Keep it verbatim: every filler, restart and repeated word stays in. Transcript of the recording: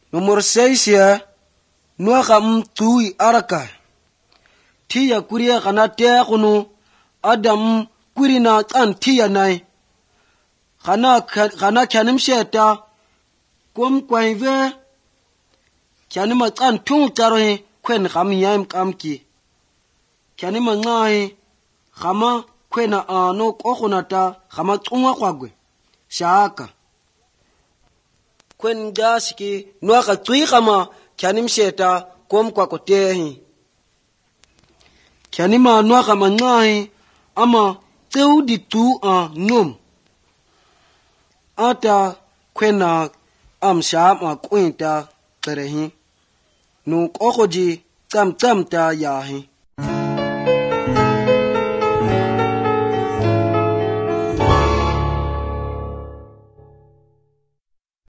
Nomor seis ya nua ka mtui araka. Tiya kuria kana tea kunu Adam kurina tan tiya nai. Kana kana kyanim sheta kum kwaive kyanima tan tung tarohi kwen kam yaim kamki. Kyanima ngai kama kwena ano kokonata kama tunga kwagwe. Shaka. Kwen gasiki nua ka tui kama kyanim sheta kum kwa kotehi. Kyanima nua kama ngai ama teu di tu a num. Ata kwena am shama kwenta terehi. Nu kokoji tam tam ta yahi.